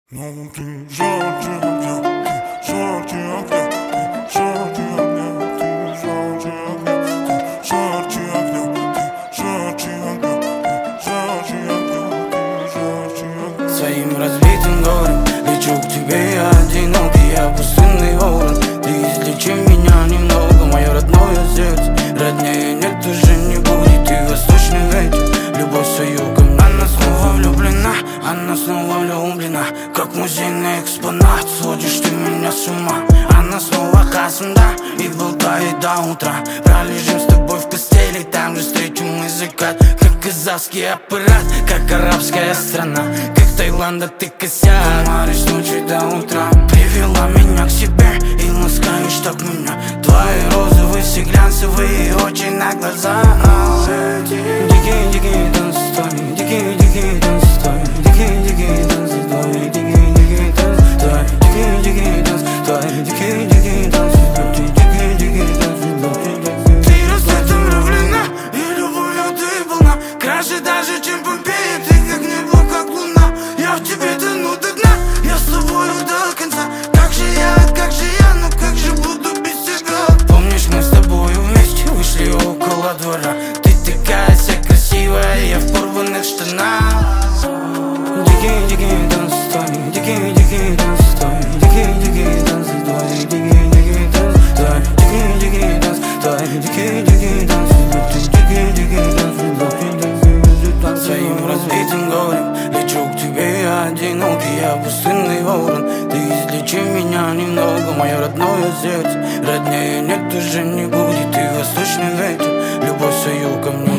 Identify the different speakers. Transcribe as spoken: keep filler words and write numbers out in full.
Speaker 1: Ну ты жарче огня, ты жарче огня, ты жарче огня, ты жарче огня, ты жарче огня, ты жарче огня, ты жарче огня, ты жарче огня.
Speaker 2: Своим разбитым горем лечу к тебе я одинокий, я пустынный ворон. Ты излечи меня немного, мое родное сердце. Роднее нет, уже не будет, ты восточный ветер. Любовь свою ко мне, она снова влюблена, она снова влюблена. Как музейный экспонат, сводишь ты меня с ума. Она снова касмда и болтает до утра. Пролежим с тобой в постели, там же встретим мы закат. Как казахский аппарат, как арабская страна, как Таиланда ты косяк. Маришь ночи до утра, привела меня к себе и ласкаешь так меня. Твои розовые, все глянцевые очи на глаза. Дикий, дикий танц твой, дикий, дикий танц твой, дикий, дикий танц твой, дикий, дикий танц твой, дикий, дикий танц твой, дикий, дикий танц твой, дикий, дикий танц твой. Ты рассветом влюблена, и любовью ты полна, краше даже, чем Помпея. Ты как небо, как луна, я в тебе тону до дна, я с тобою до конца. Как же я, как же я, ну как же буду без тебя? Помнишь, мы с тобою вместе вышли около двора. Ты такая вся красивая, я в порванных штанах. Дикий, дикий танц твой, дикий, дикий танц твой, дикий, дикий танц твой, дикий, дикий танц твой, дикий, дикий танц твой, дикий, дикий танц твой, дикий, дикий танц твой. Своим разбитым горем лечу к тебе я одинокий, я пустынный ворон. Ты излечи меня немного, мое родное сердце. Роднее нет, уже не будет, ты восточный ветер. Любовь свою ко мне